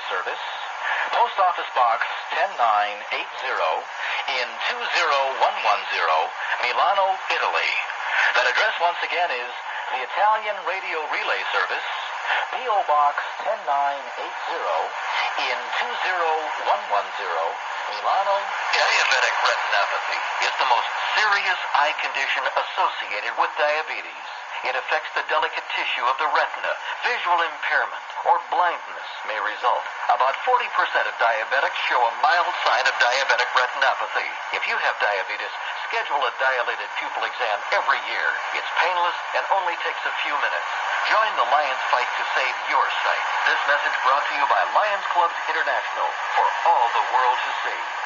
service, Post Office Box 10980 in 20110, Milano, Italy. That address once again is the Italian Radio Relay Service, P.O. Box 10980 in 20110, Milano. Diabetic retinopathy is the most serious eye condition associated with diabetes. It affects the delicate tissue of the retina. Visual impairment or blindness may result. About 40% of diabetics show a mild sign of diabetic retinopathy. If you have diabetes, schedule a dilated pupil exam every year. It's painless and only takes a few minutes. Join the Lions fight to save your sight. This message brought to you by Lions Clubs International, for all the world to see.